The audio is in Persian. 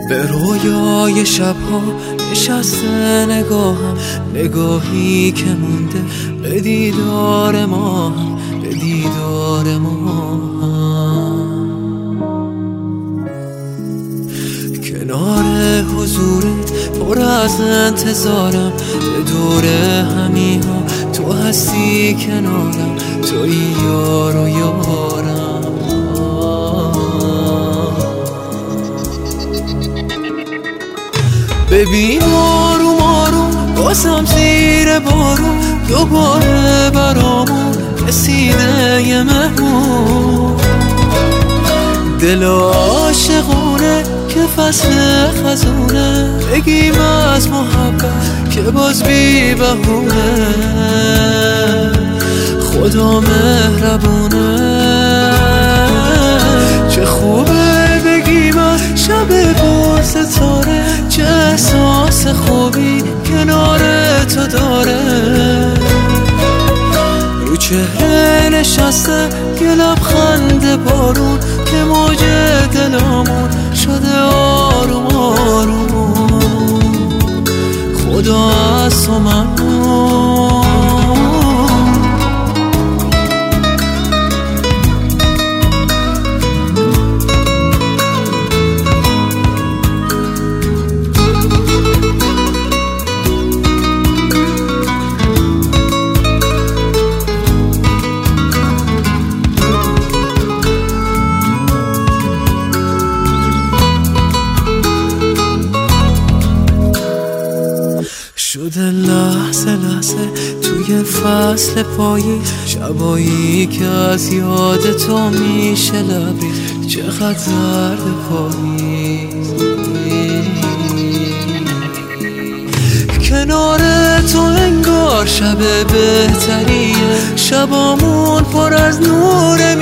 به رویای شبها نشسته نگاهم، نگاهی که مونده به دیدار ما هم، به دیدار ما هم. کنار حضورت پر از انتظارم، به دور همی ها تو هستی کنارم، توی یار و یارم. ببین آروم آروم بازم زیر بارون دوباره برامون رسیده یه مهمون. دل عاشقونه که فصل خزونه، بگیم از محبت که باز بی بهونه. خدا مهربونه، چه خوبه بگیم از شب پر ستاره، چه احساس خوبی کنار تو داره. رو چهره نشسته یه لبخند بارون که موج دلامون شده آروم آروم. خدا از تو ممنون. شده لحظه لحظه توی فصل پاییز، شبایی که از یاد تو میشه لبریز، چقدر زرد پاییز. کنار تو انگار شب بهتریه، شبامون پر از نور